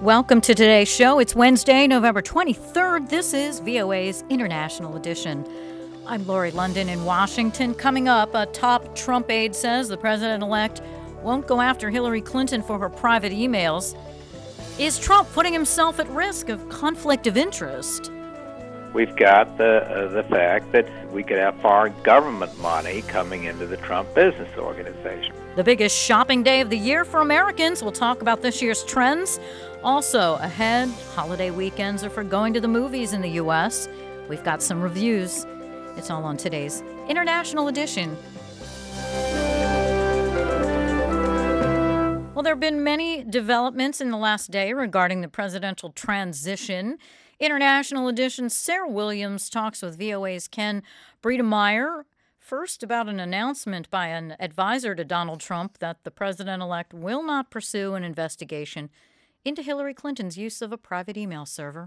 Welcome to today's show. It's Wednesday, November 23rd. This is VOA's International Edition. I'm Lori London in Washington. Coming up, a top Trump aide says the president-elect won't go after Hillary Clinton for her private emails. Is Trump putting himself at risk of conflict of interest? We've got the fact that we could have foreign government money coming into the Trump Business Organization. The biggest shopping day of the year for Americans. We'll talk about this year's trends. Also ahead, holiday weekends are for going to the movies in the U.S. We've got some reviews. It's all on today's International Edition. Well, there have been many developments in the last day regarding the presidential transition. International Edition's Sarah Williams talks with VOA's Ken Bredemeyer. First, about an announcement by an advisor to Donald Trump that the president-elect will not pursue an investigation into Hillary Clinton's use of a private email server.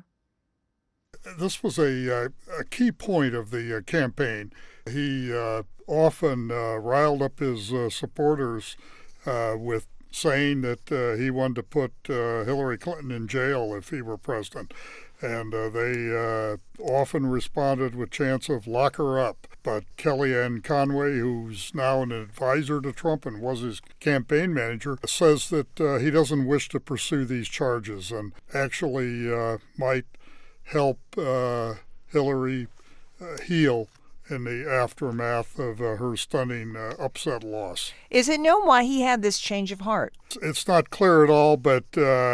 This was a key point of the campaign. He often riled up his supporters with saying that he wanted to put Hillary Clinton in jail if he were president. And they often responded with chants of lock her up. But Kellyanne Conway, who's now an advisor to Trump and was his campaign manager, says that he doesn't wish to pursue these charges and actually might help Hillary heal in the aftermath of her stunning upset loss. Is it known why he had this change of heart? It's not clear at all, but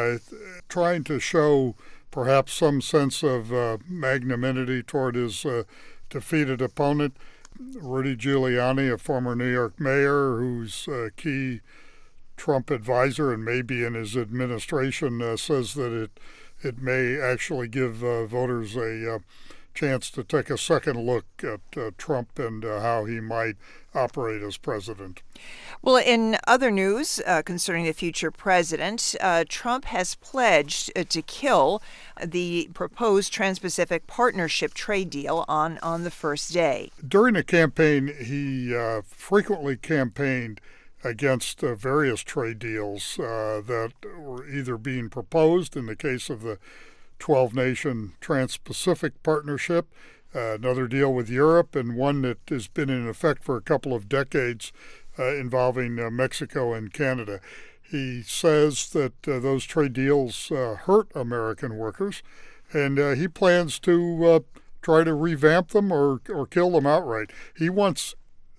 trying to show perhaps some sense of magnanimity toward his defeated opponent, Rudy Giuliani, a former New York mayor who's a key Trump advisor and maybe in his administration, says that it may actually give voters a chance to take a second look at Trump and how he might operate as president. Well, in other news concerning the future president, Trump has pledged to kill the proposed Trans-Pacific Partnership trade deal on the first day. During the campaign, he frequently campaigned against various trade deals that were either being proposed in the case of the 12-nation Trans-Pacific Partnership, another deal with Europe, and one that has been in effect for a couple of decades involving Mexico and Canada. He says that those trade deals hurt American workers, and he plans to try to revamp them or kill them outright. He wants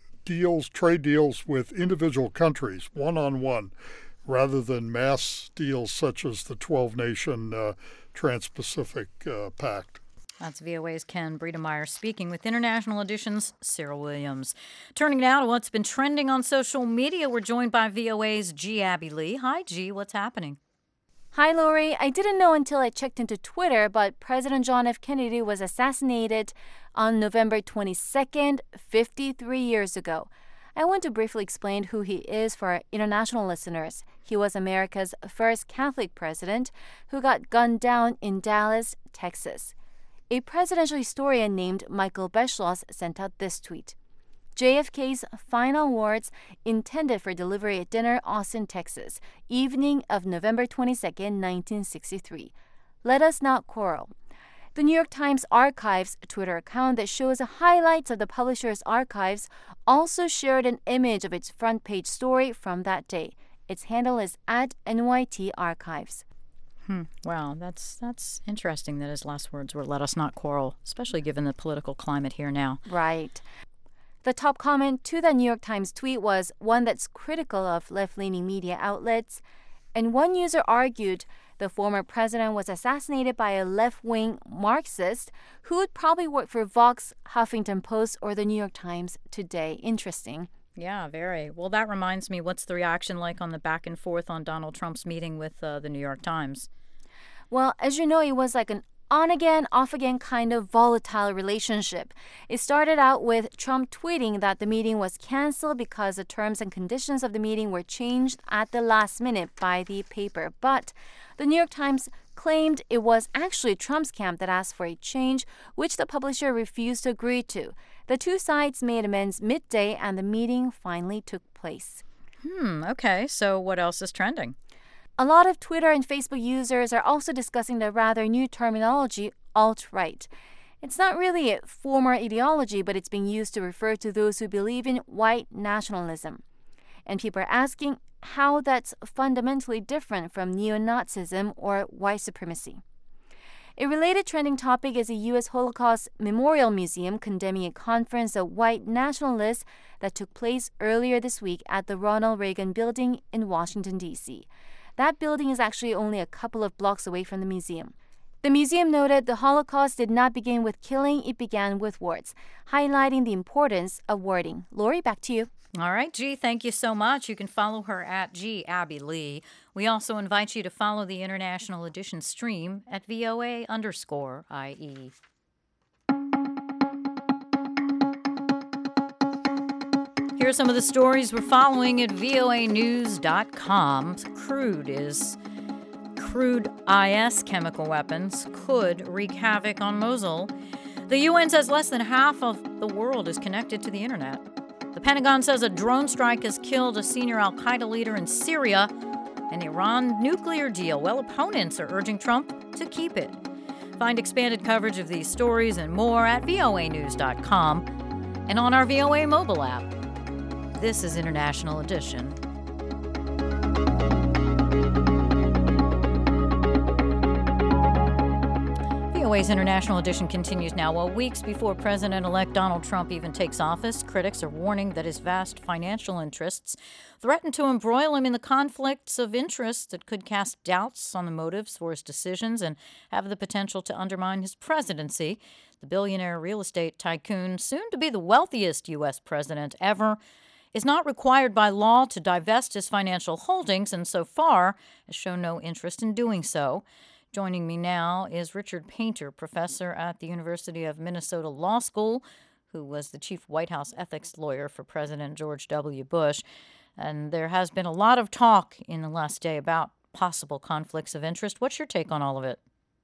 trade deals with individual countries, one-on-one, rather than mass deals such as the 12-nation Trans-Pacific Pact. That's VOA's Ken Bredemeyer speaking with International Edition's Sarah Williams. Turning now to what's been trending on social media, we're joined by VOA's G. Abby Lee. Hi, G. What's happening? Hi, Lori. I didn't know until I checked into Twitter, but President John F. Kennedy was assassinated on November 22nd, 53 years ago. I want to briefly explain who he is for our international listeners. He was America's first Catholic president who got gunned down in Dallas, Texas. A presidential historian named Michael Beschloss sent out this tweet. JFK's final words intended for delivery at dinner, Austin, Texas, evening of November 22nd, 1963. Let us not quarrel. The New York Times Archives Twitter account that shows highlights of the publisher's archives also shared an image of its front page story from that day. Its handle is @NYT Archives. Wow, that's interesting that his last words were "let us not quarrel," especially given the political climate here now. Right. The top comment to the New York Times tweet was one that's critical of left-leaning media outlets. And one user argued the former president was assassinated by a left-wing Marxist who would probably work for Vox, Huffington Post, or the New York Times today. Interesting. Yeah, very. Well, that reminds me, what's the reaction like on the back and forth on Donald Trump's meeting with the New York Times? Well, as you know, it was like an on-again, off-again kind of volatile relationship. It started out with Trump tweeting that the meeting was canceled because the terms and conditions of the meeting were changed at the last minute by the paper. But the New York Times claimed it was actually Trump's camp that asked for a change, which the publisher refused to agree to. The two sides made amends midday, and the meeting finally took place. Okay. So what else is trending? A lot of Twitter and Facebook users are also discussing the rather new terminology, alt-right. It's not really a former ideology, but it's being used to refer to those who believe in white nationalism. And people are asking how that's fundamentally different from neo-Nazism or white supremacy. A related trending topic is a U.S. Holocaust Memorial Museum condemning a conference of white nationalists that took place earlier this week at the Ronald Reagan Building in Washington, D.C. That building is actually only a couple of blocks away from the museum. The museum noted the Holocaust did not begin with killing, it began with words, highlighting the importance of wording. Lori, back to you. All right, G, thank you so much. You can follow her at Abby Lee. We also invite you to follow the International Edition stream at VOA_IE. Here are some of the stories we're following at voanews.com. Crude IS chemical weapons could wreak havoc on Mosul. The UN says less than half of the world is connected to the internet. The Pentagon says a drone strike has killed a senior al-Qaeda leader in Syria. An Iran nuclear deal. Well, opponents are urging Trump to keep it. Find expanded coverage of these stories and more at voanews.com and on our VOA mobile app. This is International Edition. VOA's International Edition continues now. Well, weeks before President-elect Donald Trump even takes office, critics are warning that his vast financial interests threaten to embroil him in the conflicts of interest that could cast doubts on the motives for his decisions and have the potential to undermine his presidency. The billionaire real estate tycoon, soon to be the wealthiest U.S. president ever, is not required by law to divest his financial holdings and so far has shown no interest in doing so. Joining me now is Richard Painter, professor at the University of Minnesota Law School, who was the chief White House ethics lawyer for President George W. Bush. And there has been a lot of talk in the last day about possible conflicts of interest. What's your take on all of it?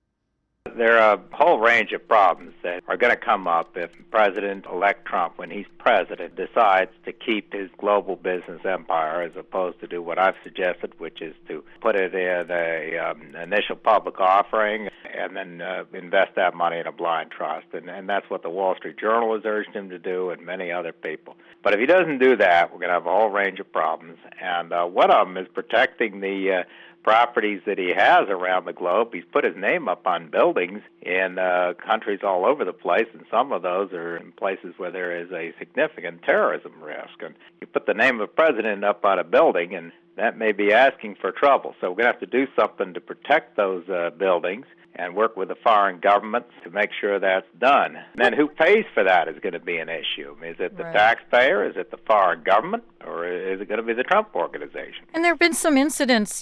There are a whole range of problems that are going to come up if President-elect Trump, when he's president, decides to keep his global business empire as opposed to do what I've suggested, which is to put it in an initial public offering and then invest that money in a blind trust. And that's what the Wall Street Journal has urged him to do and many other people. But if he doesn't do that, we're going to have a whole range of problems. And one of them is protecting the properties that he has around the globe. He's put his name up on buildings in countries all over the place, and some of those are in places where there is a significant terrorism risk. And you put the name of a president up on a building, and that may be asking for trouble. So we're going to have to do something to protect those buildings and work with the foreign governments to make sure that's done. And then who pays for that is going to be an issue. Is it the taxpayer? Is it the foreign government? Or is it going to be the Trump organization? And there have been some incidents,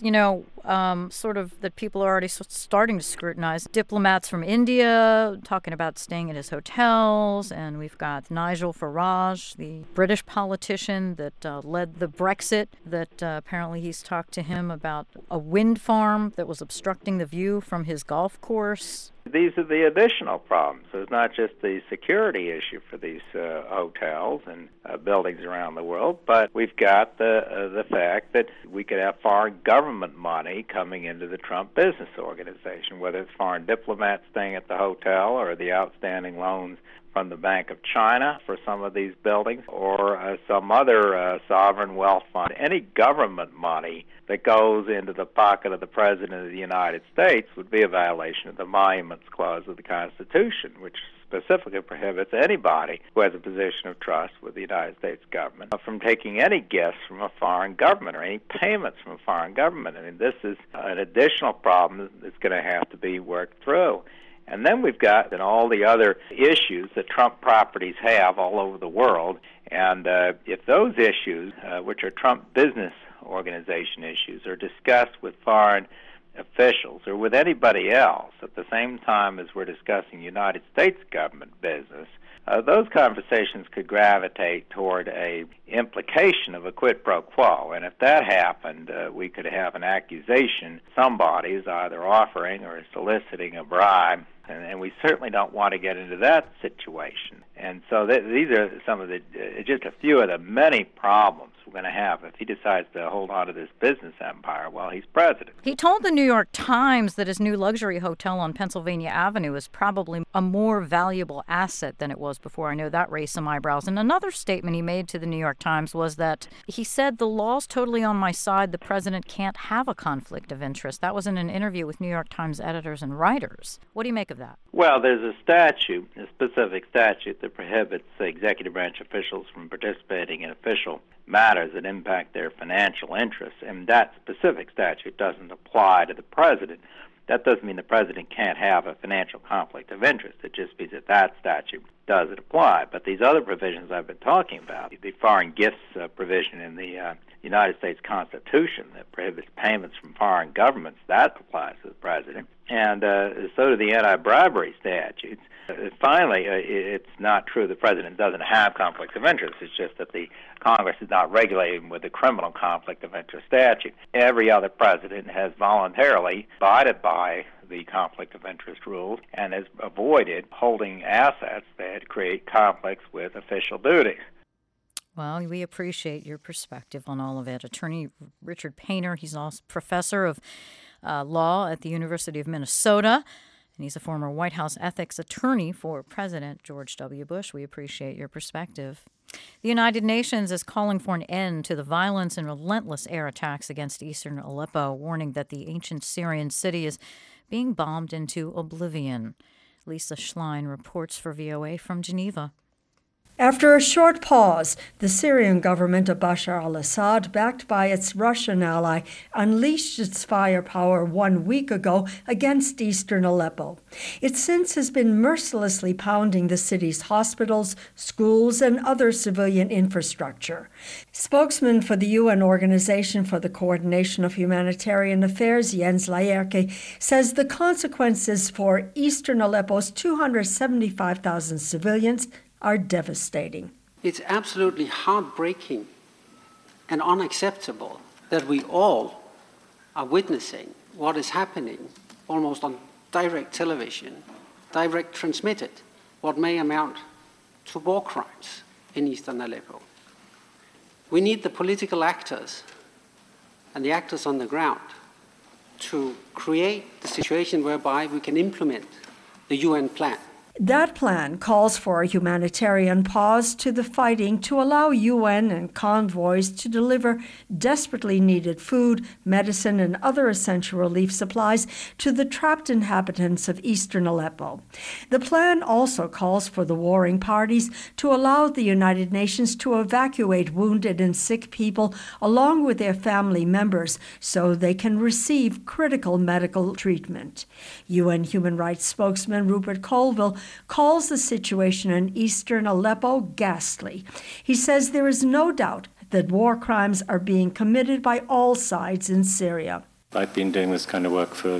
sort of that people are already starting to scrutinize. Diplomats from India talking about staying at his hotels. And we've got Nigel Farage, the British politician that led the Brexit, that apparently he's talked to him about a wind farm that was obstructing the view from his golf course. These are the additional problems. So it's not just the security issue for these hotels and buildings around the world, but we've got the fact that we could have foreign government money coming into the Trump business organization, whether it's foreign diplomats staying at the hotel or the outstanding loans from the Bank of China for some of these buildings, or some other sovereign wealth fund. Any government money that goes into the pocket of the President of the United States would be a violation of the Emoluments Clause of the Constitution, which specifically prohibits anybody who has a position of trust with the United States government from taking any gifts from a foreign government or any payments from a foreign government. I mean, this is an additional problem that's going to have to be worked through. And then we've got all the other issues that Trump properties have all over the world. And if those issues, which are Trump business organization issues, are discussed with foreign officials or with anybody else at the same time as we're discussing United States government business, those conversations could gravitate toward a implication of a quid pro quo. And if that happened, we could have an accusation somebody is either offering or soliciting a bribe, and we certainly don't want to get into that situation. And so these are some of the, just a few of the many problems we're going to have if he decides to hold on to this business empire while he's president. He told the New York Times that his new luxury hotel on Pennsylvania Avenue is probably a more valuable asset than it was before. I know that raised some eyebrows. And another statement he made to the New York Times was that he said, "The law's totally on my side. The president can't have a conflict of interest." That was in an interview with New York Times editors and writers. What do you make of that? Well, there's a statute, a specific statute that prohibits executive branch officials from participating in official matters that impact their financial interests, and that specific statute doesn't apply to the president. That doesn't mean the president can't have a financial conflict of interest. It just means that statute doesn't apply. But these other provisions I've been talking about, the foreign gifts provision in the United States Constitution that prohibits payments from foreign governments, that applies to the president. And so do the anti-bribery statutes. Finally, it's not true the president doesn't have conflicts of interest. It's just that the Congress is not regulating with the criminal conflict of interest statute. Every other president has voluntarily abided by the conflict of interest rules and has avoided holding assets that create conflicts with official duties. Well, we appreciate your perspective on all of it. Attorney Richard Painter, he's also professor of law at the University of Minnesota, and he's a former White House ethics attorney for President George W. Bush. We appreciate your perspective. The United Nations is calling for an end to the violence and relentless air attacks against eastern Aleppo, warning that the ancient Syrian city is being bombed into oblivion. Lisa Schlein reports for VOA from Geneva. After a short pause, the Syrian government of Bashar al-Assad, backed by its Russian ally, unleashed its firepower 1 week ago against eastern Aleppo. It since has been mercilessly pounding the city's hospitals, schools, and other civilian infrastructure. Spokesman for the UN Organization for the Coordination of Humanitarian Affairs, Jens Laerke, says the consequences for eastern Aleppo's 275,000 civilians are devastating. It's absolutely heartbreaking and unacceptable that we all are witnessing what is happening almost on direct television, direct transmitted, what may amount to war crimes in eastern Aleppo. We need the political actors and the actors on the ground to create the situation whereby we can implement the UN plan. That plan calls for a humanitarian pause to the fighting to allow UN and convoys to deliver desperately needed food, medicine, and other essential relief supplies to the trapped inhabitants of eastern Aleppo. The plan also calls for the warring parties to allow the United Nations to evacuate wounded and sick people along with their family members so they can receive critical medical treatment. UN human rights spokesman Rupert Colville calls the situation in eastern Aleppo ghastly. He says there is no doubt that war crimes are being committed by all sides in Syria. I've been doing this kind of work for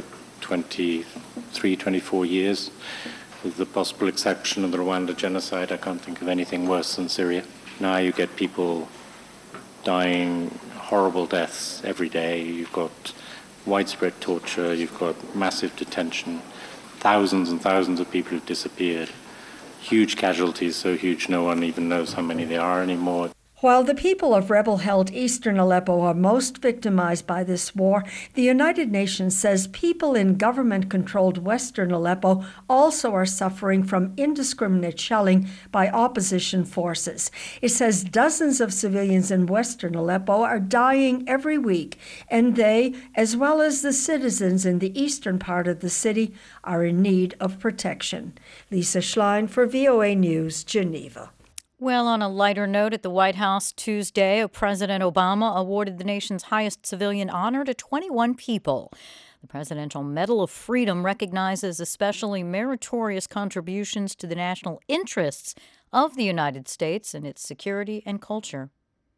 23, 24 years. With the possible exception of the Rwanda genocide, I can't think of anything worse than Syria. Now you get people dying horrible deaths every day. You've got widespread torture, you've got massive detention, thousands and thousands of people who've disappeared, huge casualties, so huge no one even knows how many there are anymore. While the people of rebel-held eastern Aleppo are most victimized by this war, the United Nations says people in government-controlled western Aleppo also are suffering from indiscriminate shelling by opposition forces. It says dozens of civilians in western Aleppo are dying every week, and they, as well as the citizens in the eastern part of the city, are in need of protection. Lisa Schlein for VOA News, Geneva. Well, on a lighter note, at the White House Tuesday, President Obama awarded the nation's highest civilian honor to 21 people. The Presidential Medal of Freedom recognizes especially meritorious contributions to the national interests of the United States and its security and culture.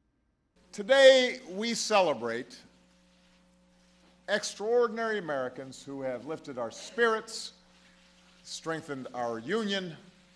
Today, we celebrate extraordinary Americans who have lifted our spirits, strengthened our union,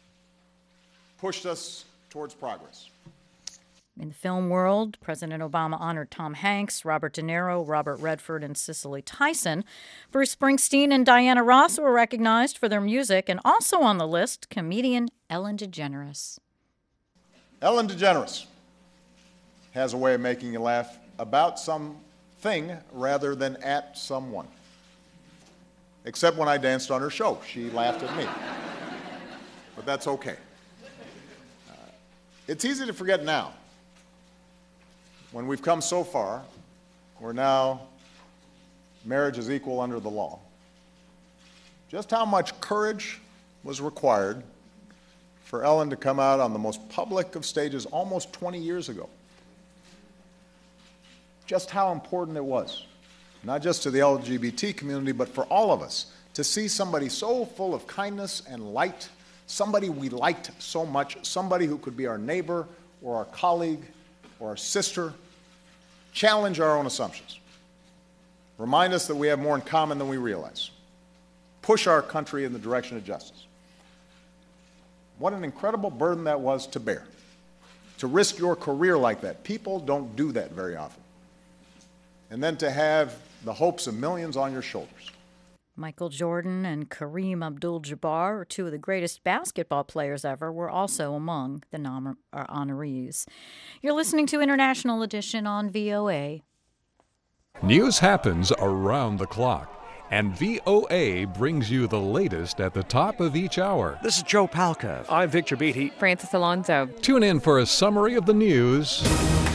pushed us towards progress. In the film world, President Obama honored Tom Hanks, Robert De Niro, Robert Redford, and Cicely Tyson. Bruce Springsteen and Diana Ross were recognized for their music, and also on the list, comedian Ellen DeGeneres. Ellen DeGeneres has a way of making you laugh about something rather than at someone. Except when I danced on her show. She laughed at me. But that's okay. It's easy to forget now. When we've come so far, where now marriage is equal under the law, just how much courage was required for Ellen to come out on the most public of stages almost 20 years ago. Just how important it was, not just to the LGBT community, but for all of us, to see somebody so full of kindness and light, somebody we liked so much, somebody who could be our neighbor or our colleague or our sister, challenge our own assumptions, remind us that we have more in common than we realize, push our country in the direction of justice. What an incredible burden that was to bear, to risk your career like that. People don't do that very often. And then to have the hopes of millions on your shoulders. Michael Jordan and Kareem Abdul-Jabbar, two of the greatest basketball players ever, were also among the honorees. You're listening to International Edition on VOA. News happens around the clock, and VOA brings you the latest at the top of each hour. This is Joe Palca. I'm Victor Beatty. Francis Alonso. Tune in for a summary of the news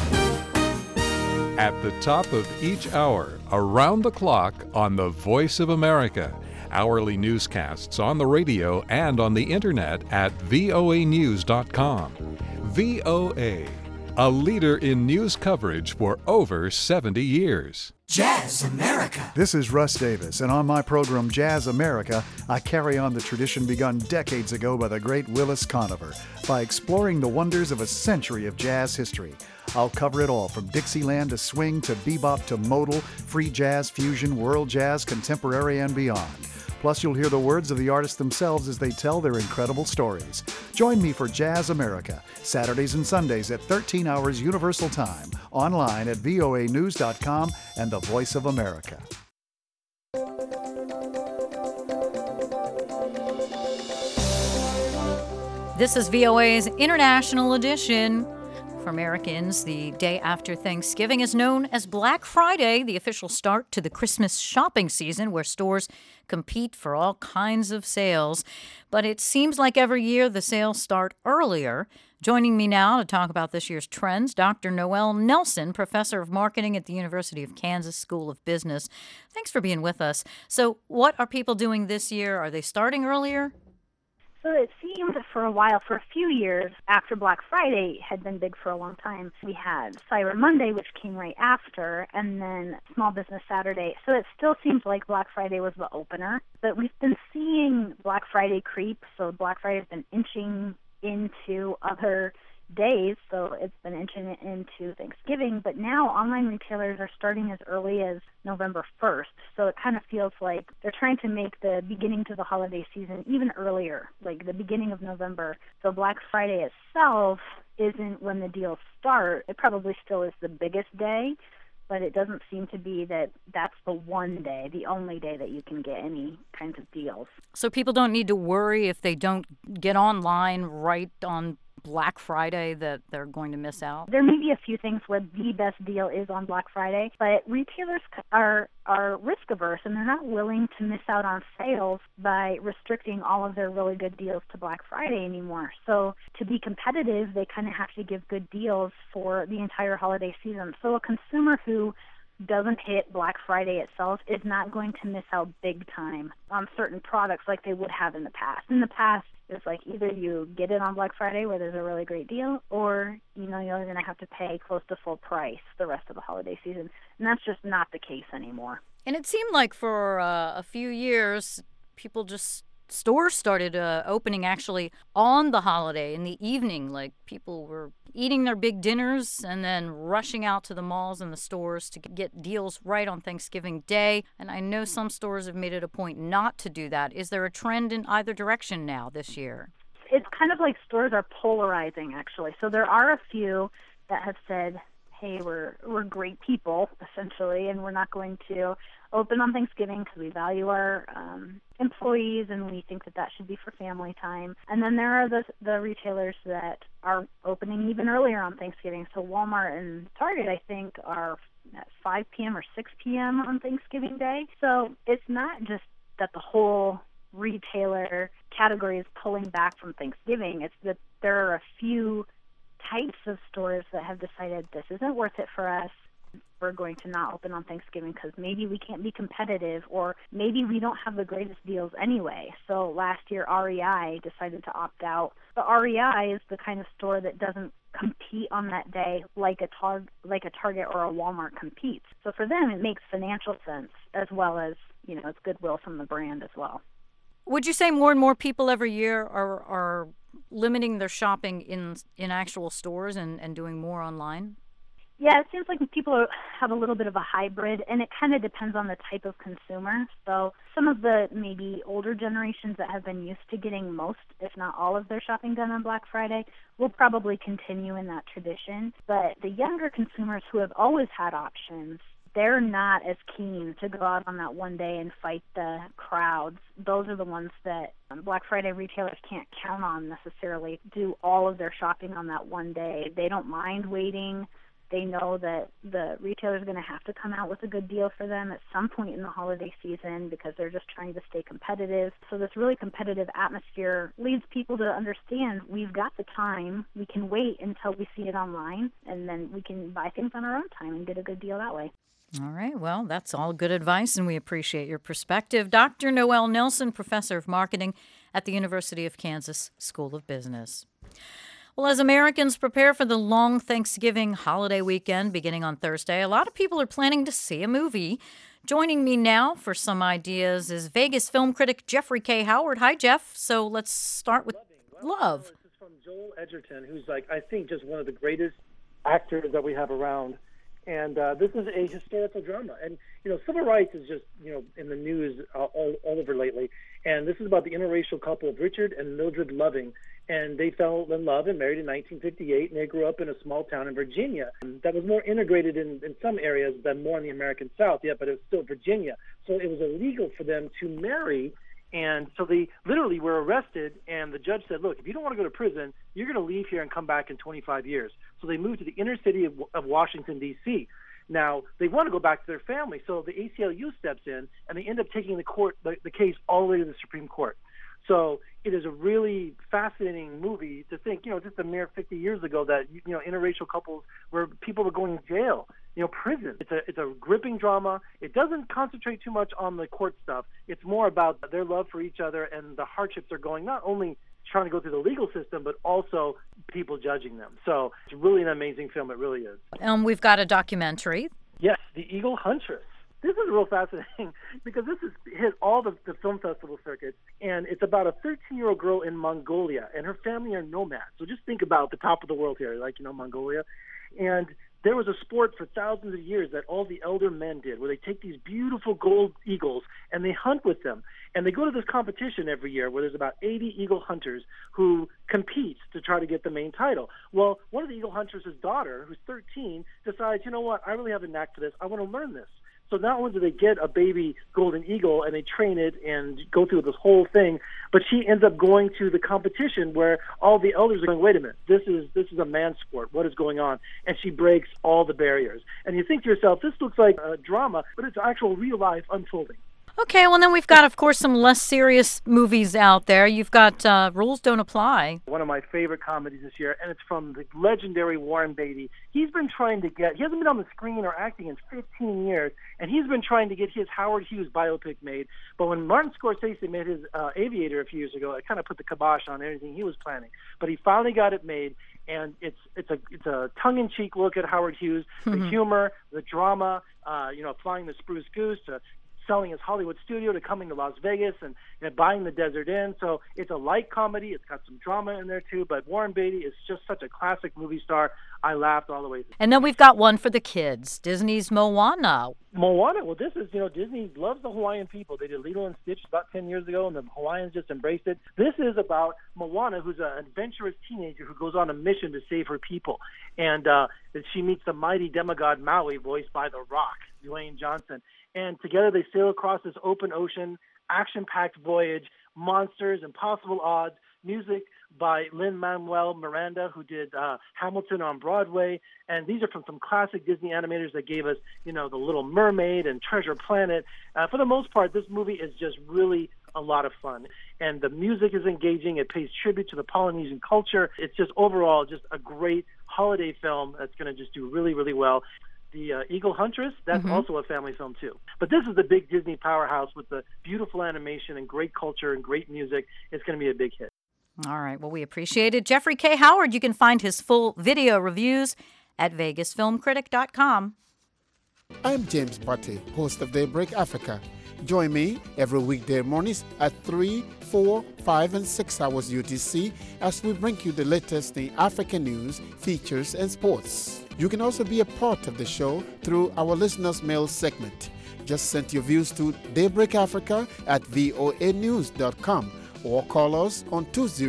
at the top of each hour, around the clock on the Voice of America. Hourly newscasts on the radio and on the internet at voanews.com. VOA, a leader in news coverage for over 70 years. Jazz America. This is Russ Davis, and on my program Jazz America, I carry on the tradition begun decades ago by the great Willis Conover by exploring the wonders of a century of jazz history. I'll cover it all, from Dixieland to swing to bebop to modal, free jazz, fusion, world jazz, contemporary, and beyond. Plus, you'll hear the words of the artists themselves as they tell their incredible stories. Join me for Jazz America, Saturdays and Sundays at 13 hours Universal Time, online at voanews.com and the Voice of America. This is VOA's International Edition. For Americans, the day after Thanksgiving is known as Black Friday, the official start to the Christmas shopping season where stores compete for all kinds of sales. But it seems like every year the sales start earlier. Joining me now to talk about this year's trends, Dr. Noelle Nelson, professor of marketing at the University of Kansas School of Business. Thanks for being with us. So what are people doing this year? Are they starting earlier? So it seemed for a while, for a few years, after Black Friday had been big for a long time, we had Cyber Monday, which came right after, and then Small Business Saturday. So it still seems like Black Friday was the opener. But we've been seeing Black Friday creep, so Black Friday has been inching into other days, so it's been inching into Thanksgiving, but now online retailers are starting as early as November 1st, so it kind of feels like they're trying to make the beginning to the holiday season even earlier, like the beginning of November. So Black Friday itself isn't when the deals start. It probably still is the biggest day, but it doesn't seem to be that that's the one day, the only day that you can get any kinds of deals. So people don't need to worry if they don't get online right on Black Friday that they're going to miss out? There may be a few things where the best deal is on Black Friday, but retailers are risk averse and they're not willing to miss out on sales by restricting all of their really good deals to Black Friday anymore. So to be competitive, they kind of have to give good deals for the entire holiday season. So a consumer who doesn't hit Black Friday itself is not going to miss out big time on certain products like they would have in the past. In the past, it's like either you get it on Black Friday where there's a really great deal, or you're going to have to pay close to full price the rest of the holiday season. And that's just not the case anymore. And it seemed like for a few years, stores started opening actually on the holiday in the evening. Like people were eating their big dinners and then rushing out to the malls and the stores to get deals right on Thanksgiving Day. And I know some stores have made it a point not to do that. Is there a trend in either direction now this year? It's kind of like stores are polarizing, actually. So there are a few that have said, hey, we're great people, essentially, and we're not going to open on Thanksgiving because we value our employees and we think that should be for family time. And then there are the retailers that are opening even earlier on Thanksgiving. So Walmart and Target, I think, are at 5 p.m. or 6 p.m. on Thanksgiving Day. So it's not just that the whole retailer category is pulling back from Thanksgiving. It's that there are a few types of stores that have decided this isn't worth it for us. We're going to not open on Thanksgiving because maybe we can't be competitive, or maybe we don't have the greatest deals anyway. So last year, REI decided to opt out. But REI is the kind of store that doesn't compete on that day like a Target or a Walmart competes. So for them, it makes financial sense, as well as, it's goodwill from the brand as well. Would you say more and more people every year are limiting their shopping in actual stores and doing more online? Yeah, it seems like people have a little bit of a hybrid, and it kind of depends on the type of consumer. So some of the maybe older generations that have been used to getting most, if not all, of their shopping done on Black Friday will probably continue in that tradition. But the younger consumers who have always had options, they're not as keen to go out on that one day and fight the crowds. Those are the ones that Black Friday retailers can't count on necessarily do all of their shopping on that one day. They don't mind waiting. They know that the retailer's going to have to come out with a good deal for them at some point in the holiday season because they're just trying to stay competitive. So this really competitive atmosphere leads people to understand we've got the time. We can wait until we see it online, and then we can buy things on our own time and get a good deal that way. All right. Well, that's all good advice, and we appreciate your perspective. Dr. Noelle Nelson, professor of marketing at the University of Kansas School of Business. Well, as Americans prepare for the long Thanksgiving holiday weekend beginning on Thursday, a lot of people are planning to see a movie. Joining me now for some ideas is Vegas film critic Jeffrey K. Howard. Hi, Jeff. So let's start with Love. This is from Joel Edgerton, who's I think just one of the greatest actors that we have around. And this is a historical drama. And, civil rights is just, in the news all over lately. And this is about the interracial couple of Richard and Mildred Loving. And they fell in love and married in 1958, and they grew up in a small town in Virginia that was more integrated in some areas than more in the American South, but it was still Virginia. So it was illegal for them to marry, and so they literally were arrested, and the judge said, look, if you don't want to go to prison, you're going to leave here and come back in 25 years. So they moved to the inner city of Washington, D.C. Now, they want to go back to their family, so the ACLU steps in, and they end up taking the case all the way to the Supreme Court. So it is a really fascinating movie to think, just a mere 50 years ago that, interracial couples where people were going to jail, prison. It's a gripping drama. It doesn't concentrate too much on the court stuff. It's more about their love for each other and the hardships they're going, not only trying to go through the legal system, but also people judging them. So it's really an amazing film. It really is. We've got a documentary. Yes, The Eagle Huntress. This is real fascinating because this has hit all the film festival circuits, and it's about a 13-year-old girl in Mongolia, and her family are nomads. So just think about the top of the world here, Mongolia. And there was a sport for thousands of years that all the elder men did, where they take these beautiful gold eagles and they hunt with them. And they go to this competition every year where there's about 80 eagle hunters who compete to try to get the main title. Well, one of the eagle hunters' daughter, who's 13, decides, I really have a knack for this. I want to learn this. So not only do they get a baby golden eagle and they train it and go through this whole thing, but she ends up going to the competition where all the elders are going, wait a minute, this is a man's sport. What is going on? And she breaks all the barriers. And you think to yourself, this looks like a drama, but it's actual real life unfolding. Okay, well, then we've got, of course, some less serious movies out there. You've got Rules Don't Apply. One of my favorite comedies this year, and it's from the legendary Warren Beatty. He's been trying to he hasn't been on the screen or acting in 15 years, and he's been trying to get his Howard Hughes biopic made. But when Martin Scorsese made his Aviator a few years ago, it kind of put the kibosh on everything he was planning. But he finally got it made, and it's a tongue-in-cheek look at Howard Hughes, the humor, the drama, flying the Spruce Goose to selling his Hollywood studio to coming to Las Vegas and buying the Desert Inn. So it's a light comedy. It's got some drama in there too. But Warren Beatty is just such a classic movie star. I laughed all the way through. And then we've got one for the kids, Disney's Moana. Moana, well, this is, Disney loves the Hawaiian people. They did Lilo and Stitch about 10 years ago, and the Hawaiians just embraced it. This is about Moana, who's an adventurous teenager who goes on a mission to save her people. And she meets the mighty demigod Maui, voiced by The Rock, Dwayne Johnson. And together they sail across this open ocean, action-packed voyage, monsters, impossible odds, music by Lin-Manuel Miranda, who did Hamilton on Broadway. And these are from some classic Disney animators that gave us, The Little Mermaid and Treasure Planet. For the most part, this movie is just really a lot of fun. And the music is engaging. It pays tribute to the Polynesian culture. It's just overall just a great holiday film that's going to just do really, really well. The Eagle Huntress, that's also a family film, too. But this is the big Disney powerhouse with the beautiful animation and great culture and great music. It's going to be a big hit. All right. Well, we appreciate it. Jeffrey K. Howard, you can find his full video reviews at vegasfilmcritic.com. I'm James Butte, host of Daybreak Africa. Join me every weekday mornings at 3, 4, 5, and 6 hours UTC as we bring you the latest in African news, features, and sports. You can also be a part of the show through our listeners' mail segment. Just send your views to Daybreak Africa at voanews.com or call us on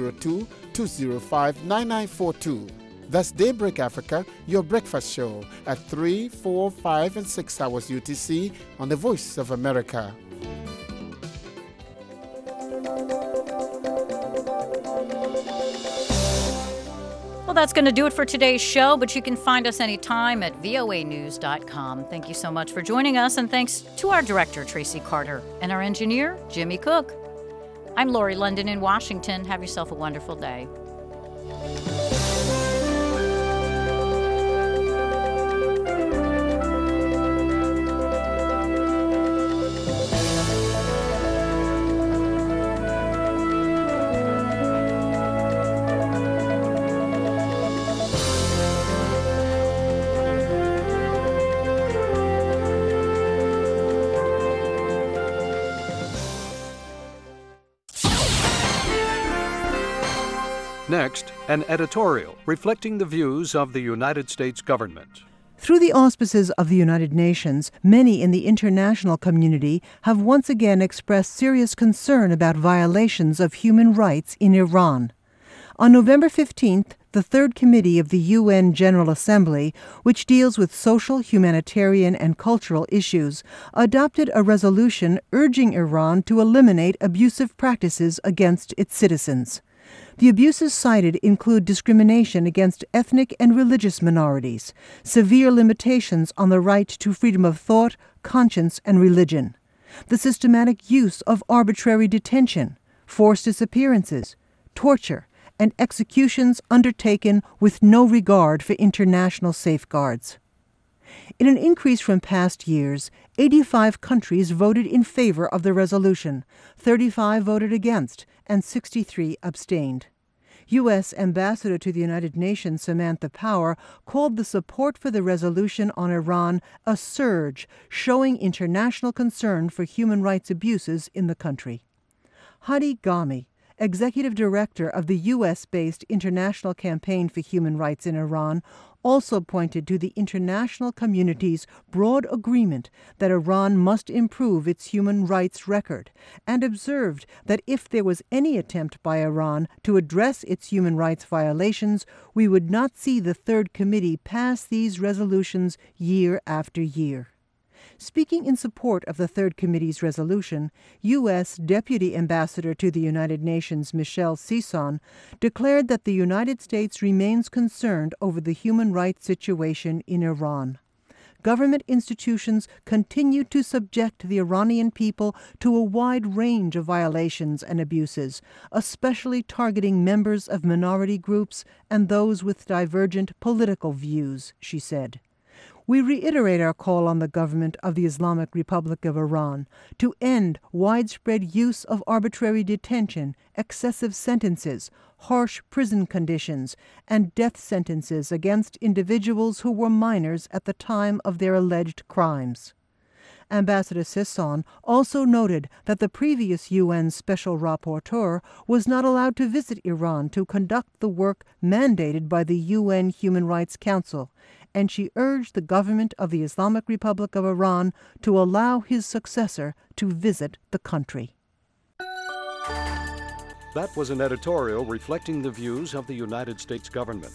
202-205-9942. That's Daybreak Africa, your breakfast show at 3, 4, 5, and 6 hours UTC on the Voice of America. Well, that's going to do it for today's show, but you can find us anytime at voanews.com. Thank you so much for joining us, and thanks to our director, Tracy Carter, and our engineer, Jimmy Cook. I'm Lori London in Washington. Have yourself a wonderful day. Next, an editorial reflecting the views of the United States government. Through the auspices of the United Nations, many in the international community have once again expressed serious concern about violations of human rights in Iran. On November 15th, the Third Committee of the UN General Assembly, which deals with social, humanitarian, and cultural issues, adopted a resolution urging Iran to eliminate abusive practices against its citizens. The abuses cited include discrimination against ethnic and religious minorities, severe limitations on the right to freedom of thought, conscience, and religion, the systematic use of arbitrary detention, forced disappearances, torture, and executions undertaken with no regard for international safeguards. In an increase from past years, 85 countries voted in favor of the resolution, 35 voted against, and 63 abstained. U.S. Ambassador to the United Nations Samantha Power called the support for the resolution on Iran a surge, showing international concern for human rights abuses in the country. Hadi Ghami, Executive Director of the U.S.-based International Campaign for Human Rights in Iran, also pointed to the international community's broad agreement that Iran must improve its human rights record, and observed that if there was any attempt by Iran to address its human rights violations, we would not see the Third Committee pass these resolutions year after year. Speaking in support of the Third Committee's resolution, U.S. Deputy Ambassador to the United Nations Michelle Cison declared that the United States remains concerned over the human rights situation in Iran. Government institutions continue to subject the Iranian people to a wide range of violations and abuses, especially targeting members of minority groups and those with divergent political views, she said. We reiterate our call on the government of the Islamic Republic of Iran to end widespread use of arbitrary detention, excessive sentences, harsh prison conditions, and death sentences against individuals who were minors at the time of their alleged crimes. Ambassador Cison also noted that the previous UN Special Rapporteur was not allowed to visit Iran to conduct the work mandated by the UN Human Rights Council, and she urged the government of the Islamic Republic of Iran to allow his successor to visit the country. That was an editorial reflecting the views of the United States government.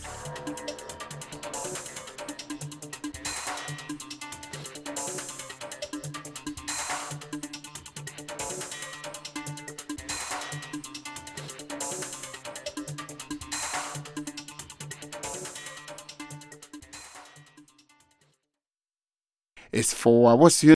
It's 4 hours.